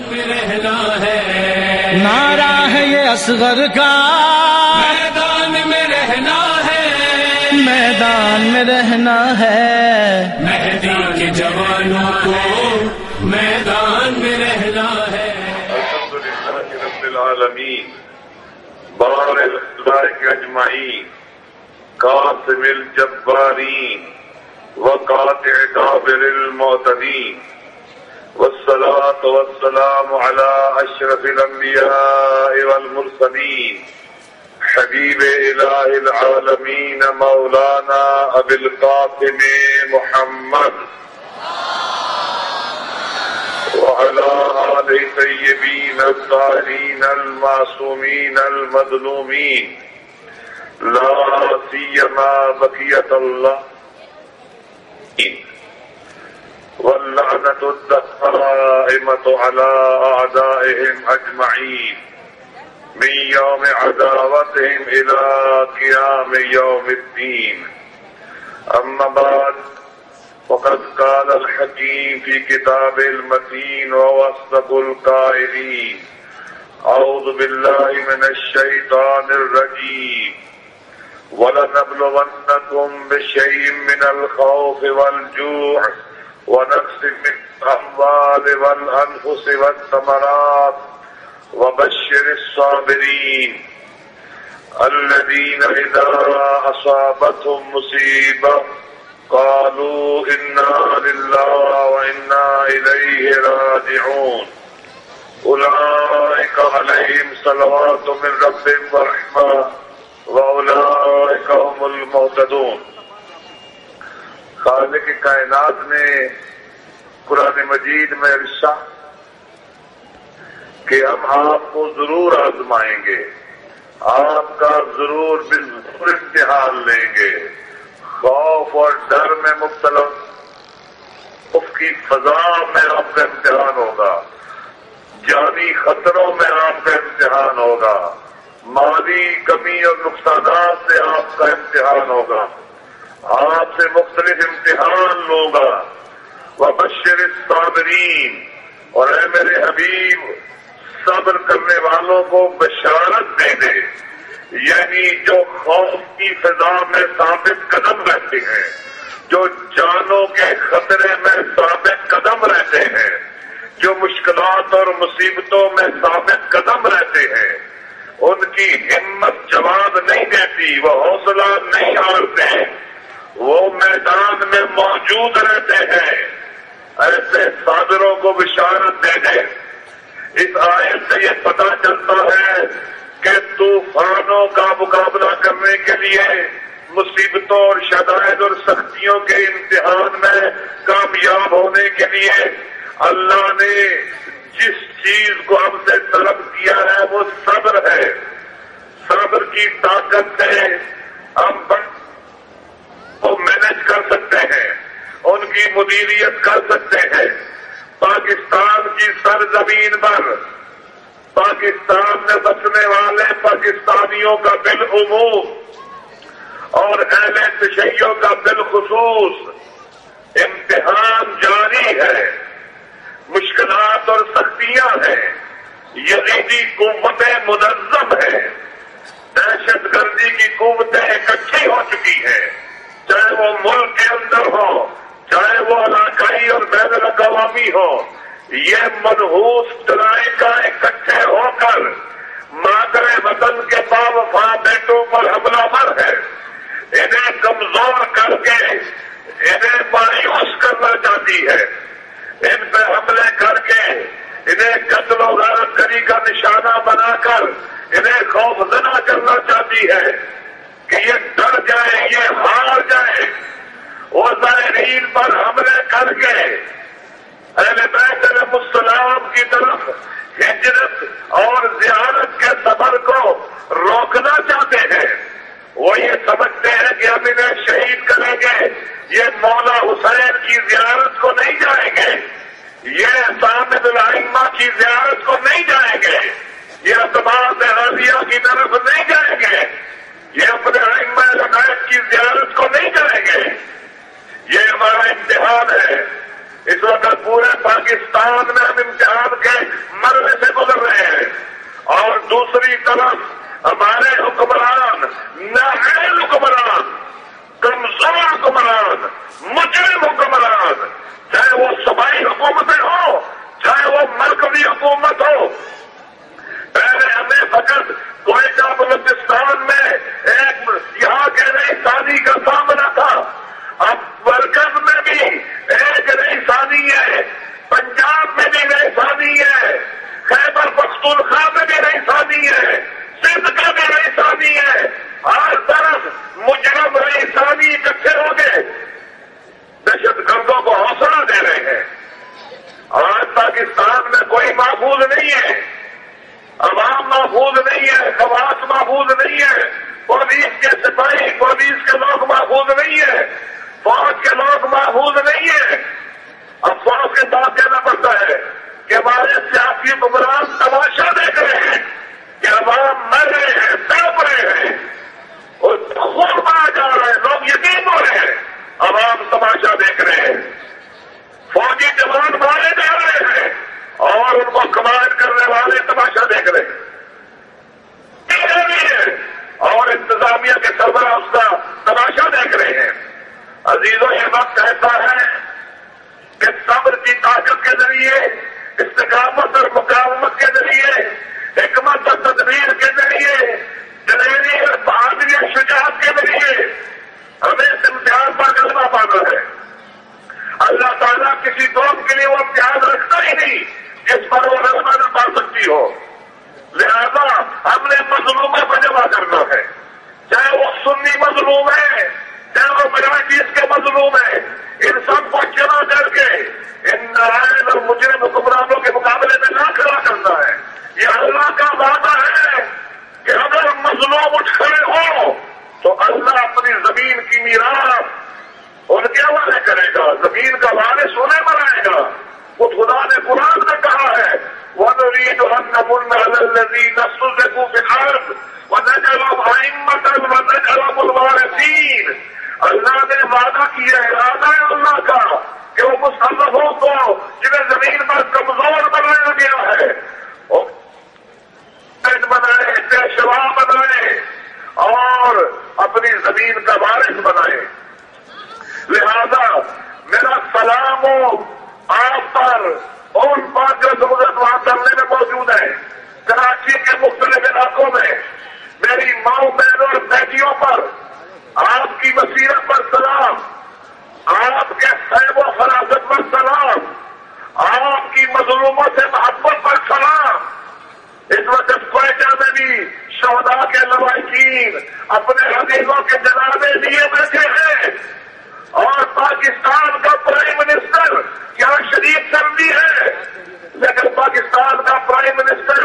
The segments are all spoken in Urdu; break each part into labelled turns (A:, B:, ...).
A: میں رہنا ہے،
B: نعرہ ہے یہ اصغر کا،
A: میدان میں رہنا ہے،
B: میدان میں رہنا ہے،
A: مہدی کے جوانوں کو میدان میں رہنا ہے۔
C: الحمدللہ رب العالمین، بار الخلائق اجمعین، قاسم الجبارین وقاطع دابر المعتدین، والصلاة والسلام على اشرف الانبیاء والمرسلین، حبیب الہ العالمین مولانا ابی القاسم محمد وعلى آل طیبین الطاہرین المعصومین المظلومین، لا سیما بقیت اللہ واللعنة الدائمة على أعدائهم أجمعين من يوم عداوتهم إلى قيام يوم الدين. أما بعد، وقد قال الحكيم في كتابه المتين وهو أصدق القائلين: أعوذ بالله من الشيطان الرجيم، وَلَنَبْلُوَنَّكُمْ بِشَيْءٍ مِّنَ الْخَوْفِ وَالْجُوعِ وَنَقْصٍ مِّنَ الْأَمْوَالِ وَالْأَنفُسِ وَالثَّمَرَاتِ وَبَشِّرِ الصَّابِرِينَ الَّذِينَ إِذَا أَصَابَتْهُم مُّصِيبَةٌ قَالُوا إِنَّا لِلَّهِ وَإِنَّا إِلَيْهِ رَاجِعُونَ أُولَٰئِكَ عَلَيْهِمْ صَلَوَاتٌ مِّن رَّبِّهِمْ وَرَحْمَةٌ وَأُولَٰئِكَ هُمُ الْمُهْتَدُونَ۔ خالق کائنات نے قرآن مجید میں ارشاد کہ ہم آپ کو ضرور آزمائیں گے، آپ کا ضرور امتحان لیں گے، خوف اور ڈر میں مبتلا، خوف کی فضا میں آپ کا امتحان ہوگا، جانی خطروں میں آپ کا امتحان ہوگا، مالی کمی اور نقصانات سے آپ کا امتحان ہوگا، آپ سے مختلف امتحان ہوگا۔ وبشر الصابرین، اور اے میرے حبیب صبر کرنے والوں کو بشارت دے دے، یعنی جو خوف کی فضا میں ثابت قدم رہتے ہیں، جو جانوں کے خطرے میں ثابت قدم رہتے ہیں، جو مشکلات اور مصیبتوں میں ثابت قدم رہتے ہیں، ان کی ہمت جواب نہیں دیتی، وہ حوصلہ نہیں ہارتے، وہ میدان میں موجود رہتے ہیں، ایسے صابروں کو بشارت دے دے۔ اس آیت سے یہ پتہ چلتا ہے کہ طوفانوں کا مقابلہ کرنے کے لیے، مصیبتوں اور شدائد اور سختیوں کے امتحان میں کامیاب ہونے کے لیے اللہ نے جس چیز کو ہم سے طلب کیا ہے وہ صبر ہے۔ صبر کی طاقت سے ہم کو مینج کر سکتے ہیں، ان کی مدیریت کر سکتے ہیں۔ پاکستان کی سرزمین پر پاکستان میں بسنے والے پاکستانیوں کا بالعموم اور اہل تشیع کا بالخصوص امتحان جاری ہے، مشکلات اور سختیاں ہیں، یزیدی قوتیں منظم ہیں، دہشت گردی کی قوتیں اکٹھی ہو چکی ہیں، چاہے وہ ملک کے اندر ہو، چاہے وہ علاقائی اور بین الاقوامی ہو، یہ منحوس ذرائع اکٹھے ہو کر مادر وطن کے باوفا بیٹوں پر حملہ ور ہے، انہیں کمزور کر کے انہیں مایوس کرنا چاہتی ہے، ان پہ حملے کر کے انہیں قتل و غارت گری کا نشانہ بنا کر انہیں خوف زدہ کرنا چاہتی ہے کہ یہ ڈر جائے، یہ ہار جائے، وہ ظاہرین پر حملے کر کے اہل بیت علیہ السلام کی طرف ہجرت اور زیارت کے سفر کو روکنا چاہتے ہیں۔ وہ یہ سمجھتے ہیں کہ ہم انہیں شہید کریں گے، یہ مولا حسین کی زیارت کو نہیں جائیں گے، یہ سامد الائمہ کی زیارت کو نہیں جائیں گے، یہ اعتماد غازیہ کی طرف نہیں جائیں گے، یہ اپنے ائمہ لقائد کی زیارت کو نہیں جائیں گے۔ یہ ہمارا امتحان ہے۔ اس وقت پورے پاکستان میں ہم امتحان کے دوسری طرف ہمارے حکمران نااہل حکمران، کمزور حکمران، مجرم حکمران، چاہے وہ صوبائی حکومتیں ہوں چاہے وہ مرکزی حکومت ہو. پہلے ہمیں فقط کوئٹہ بلوچستان میں ایک یہاں کے رئیسانی کا سامنا تھا، اب مرکز میں بھی ایک رئیسانی ہے، پنجاب میں بھی رئیسانی ہے، خیبر پختونخوا میں بھی رئیسانی ہے، سندھ کا بھی رئیسانی ہے، ہر طرف مجرم رئیسانی اکٹھے ہو گئے، دہشت گردوں کو حوصلہ دے رہے ہیں. آج پاکستان میں کوئی محفوظ نہیں ہے، عوام محفوظ نہیں ہے، خواص محفوظ نہیں ہے، پولیس کے سپاہی پولیس کے لوگ محفوظ نہیں ہے، فوج کے لوگ محفوظ نہیں ہے. اب فوج کے ساتھ کہنا پڑتا ہے کہ ہمارے سیاسی حکمران تماشا دیکھ رہے ہیں کہ عوام مر رہے ہیں، تڑپ رہے ہیں اور خون بہا جا رہے ہیں، لوگ یتیم ہو رہے ہیں، عوام تماشا دیکھ رہے ہیں، فوجی جوان مارے جا رہے ہیں اور ان کو کمانڈ کرنے والے تماشا دیکھ رہے ہیں اور انتظامیہ کے سربراہ اس کا تماشا دیکھ رہے ہیں. عزیزوں، یہ وقت ایسا ہے کہ صبر کی طاقت کے ذریعے، استقامت اور مقاومت کے ذریعے، حکمت اور تدبیر کے ذریعے، دلیری اور بہادری اور شجاعت کے ذریعے ہمیں اس امتحان پر غلبہ پانا ہے. اللہ تعالیٰ کسی قوم کے لیے وہ امتحان رکھتا ہی نہیں جس پر وہ غلبہ نہ پا سکتی ہو. لہذا ہم نے مظلوموں کو جمع کرنا ہے، چاہے وہ سنی مظلوم ہے چاہے وہ مجارٹیز کے مظلوم ہے، ان سب کو جمع کر کے ان نارائن اور مجرم حکمرانوں کے مقابلے میں نہ کھڑا کرنا ہے. یہ اللہ کا وعدہ ہے کہ اگر مظلوم اٹھ کھڑے ہوں تو اللہ اپنی زمین کی میراث ان کے حوالے کرے گا، زمین کا وارث انہیں بنائے گا. وہ خدا نے قرآن میں کہا ہے وَنُرِيدُ أَن نَّمُنَّ عَلَى الَّذِينَ اسْتُضْعِفُوا فِي الْأَرْضِ وَنَجْعَلَهُمْ أَئِمَّةً وَنَجْعَلَهُمُ الْوَارِثِينَ. اللہ نے وعدہ کیا ہے، ارادہ ہے اللہ کا کہ وہ مستضعفوں کو جنہیں زمین پر کمزور بنایا گیا ہے بنائے، پیشوا بنائے اور اپنی زمین کا وارث بنائے. لہذا میرا سلام ہو آپ پر اور بات جو ضرورت وہاں کرنے میں موجود ہے. کراچی کے مختلف علاقوں میں میری ماؤں بہنوں اور بیٹیوں پر آپ کی بصیرت پر سلام، آپ کے صحب و فراست پر سلام، آپ کی مظلوموں سے محبت پر سلام. اس وقت کوئٹہ میں بھی شہداء کے لواحقین اپنے عزیزوں کے جنازے لیے بیٹھے ہیں اور پاکستان کا پرائم منسٹر یہاں شریف سردی ہے، لیکن پاکستان کا پرائم منسٹر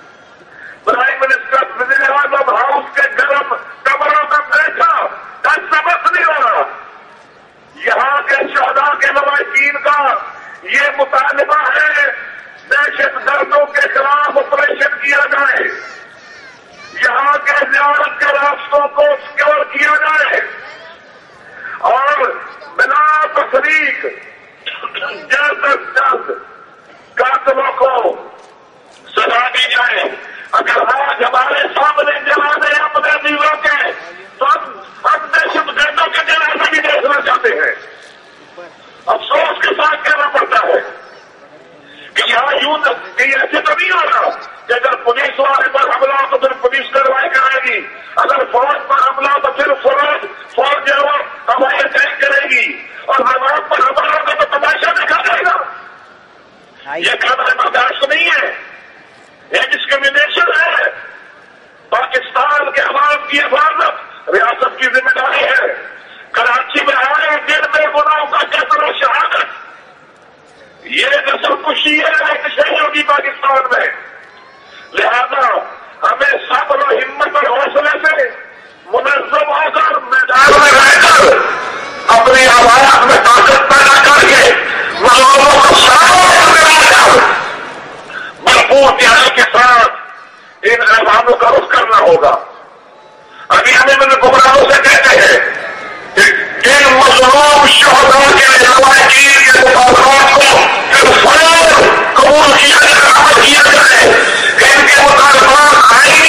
C: وزیر اعظم ہاؤس کے گرم کمروں میں بیٹھا کا سبق نہیں رہا. یہاں کے شہداء کے لواحقین کا یہ مطالبہ ہے دہشت گردوں کے خلاف آپریشن کیا جائے، یہاں کے زیارت کے راستوں کو سکیور کیا جائے اور بلا تفریق جلد از جلد قاتلوں کو سزا دی جائے. اگر آج ہمارے سامنے جنازے اپنے عزیزوں کے تو ہم دہشت گردوں کے جنازے بھی دیکھنا چاہتے ہیں. افسوس کے ساتھ کہنا پڑتا ہے کہ یہاں یوں ایسے تو نہیں ہو رہا کہ اگر پولیس والے پر حملہ ہو تو پھر پولیس کارروائی کرے گی، اگر فوج پر حملہ ہو تو پھر فوج جو ہے ہوائی اٹیک کرے گی اور عوام پر حملہ ہوگا تو تماشا دیکھا جائے گا. یہ قابل برداشت نہیں ہے، یہ ڈسکریمنیشن ہے. پاکستان کے عوام کی حفاظت ریاست کی ذمہ داری ہے. کراچی میں آئے دن میں گناہوں کا قتل و شہادت، یہ نسل کشی ہے شہری ہوگی پاکستان میں. لہذا ہمیں صبر و ہمت اور حوصلے سے منظم ہو کر میدان میں رہ کر اپنی آواز میں طاقت پیدا کر کے مظلوموں کو سامنے لا کر بھرپور پیارے کے ساتھ ان ایوانوں کا رخ کرنا ہوگا. ابھی ہمیں گمراہوں سے کہتے ہیں کہ ان مظلوم شہداء کے لواحقین کے مطالبات کو پھر فوراً قبول کیا جائے، عمل کیا جائے کہ ان کے مطالبات آئین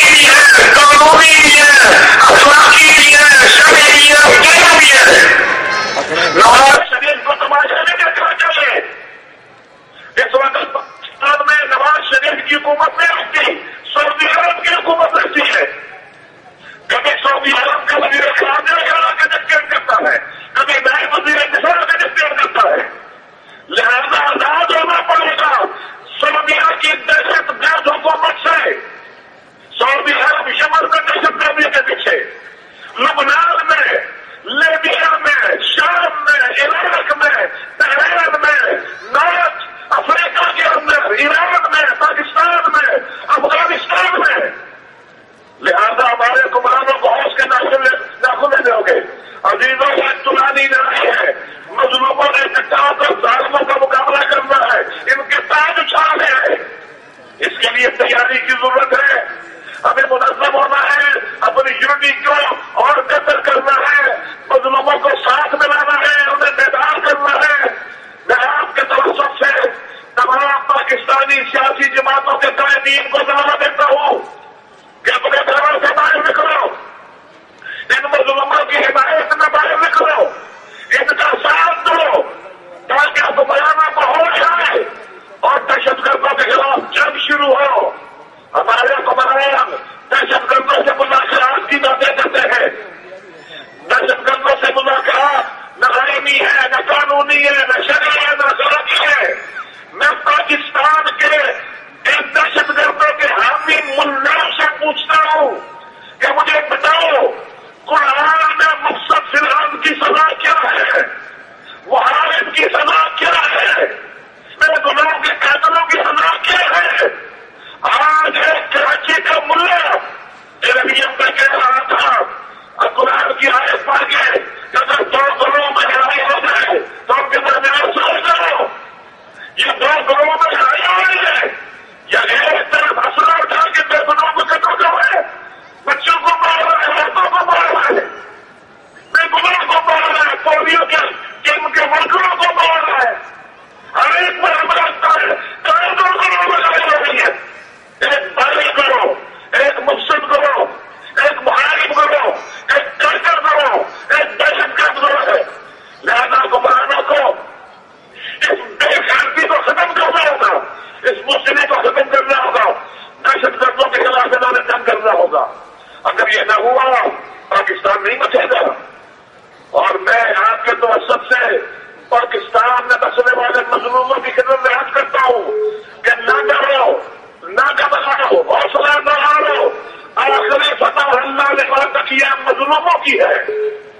C: حکومت نہیں رکھتی، سعودی عرب کی حکومت رہتی ہے. کبھی سعودی عرب کا وزیر خارجہ کا ڈکٹیٹ کرتا ہے، کبھی نئے وزیر دفاع کا ڈکٹیٹ کرتا ہے. لہذا آزاد ہونا پڑے گا سعودیہ کی دہشت گرد حکومت سے. سعودی عرب یمن میں دہشت گردی کے پیچھے، لبنان میں، لیبیا میں، شام میں، عراق میں، بحرین میں، نارتھ افریقہ کے اندر، ایران میں، پاکستان میں، افغانستان میں. لہذا ہمارے حکمرانوں کو ہوش کے ناخنے دو گے. عزیزوں سے چلانی لڑائی ہے. مظلوموں نے ٹکراؤ اور ظالموں کا مقابلہ کرنا ہے، ان کے تاج اچھالنے ہیں. اس کے لیے تیاری کی ضرورت ہے. ہمیں منظم ہونا ہے، اپنی یونٹی کو اور بہتر کرنا ہے، مظلوموں کو ساتھ ملانا ہے، انہیں بیدار کرنا ہے. میں آپ کے توسط سے تمام پاکستانی سیاسی جماعتوں کے قائدین کو دعوت دیتا ہوں کہ اپنے گھروں سے باہر نکلو، ان مظلوموں کی حمایت میں باہر نکلو، ان کا ساتھ دو تاکہ حکمرانوں کو ہوش آئے اور دہشت گردوں کے خلاف جنگ شروع ہو. ہمارے حکمران دہشت گردوں سے مذاکرات کی باتیں کرتے ہیں. دہشت گردوں سے مذاکرات نہ آئینی ہے، نہ قانونی ہے، نہ شرعی ہے، نہ ذاتی ہے. میں پاکستان کے ایک دہشت گردوں کے حامی ملاؤں سے پوچھتا ہوں کہ مجھے بتاؤ قرآن میں مقصد فرعون کی سزا کیا ہے، محارب کی سزا کیا ہے، میرے گناہوں کے قاتلوں کی سزا کیا ہے. آج ایک کراچی کا ملا ایربیم میں کہہ رہا تھا قرآن کی آیت پڑھ کے اگر 2 گروہوں میں لڑائی ہو جائے تو ان کے درمیان سوچ کرو. یہ 2 گروہوں میں لڑائی ہو رہی ہے یا ایک طرف اسلحہ اٹھا کے بے گناہوں کو قتل کر رہا ہے، بچوں کو مار رہا ہے، عورتوں کو مار رہا ہے، بے گناہوں کو مار رہا ہے، پولیو کے ورکروں کو مار رہا ہے. ہر ایک پر حملہ کرتا ہے. 2 گروہوں میں لڑائی ہو رہی ہے. ایک باغی گروہ، ایک مفسد گروہ، ایک محارب گروہ، ایک کرکر گروہ، ایک دہشت گرد گروہ ہے. لہذا حکمرانوں کو اس بے خیالی کو ختم کرنا ہوگا، اس مشکل کو ختم کرنا ہوگا، دہشت گردوں کے خلاف انہوں نے جنگ کرنا ہوگا. اگر یہ نہ ہوا پاکستان نہیں بچے گا. اور میں آپ کے توسط سے پاکستان میں بسنے والے مظلوموں کی خدمت میں عرض کرتا ہوں کہ نہ ڈرو، نہ گھبراؤ، حوصلہ نہ ہارو. آخری فتح اللہ نے بات کیا مظلوموں کی ہے.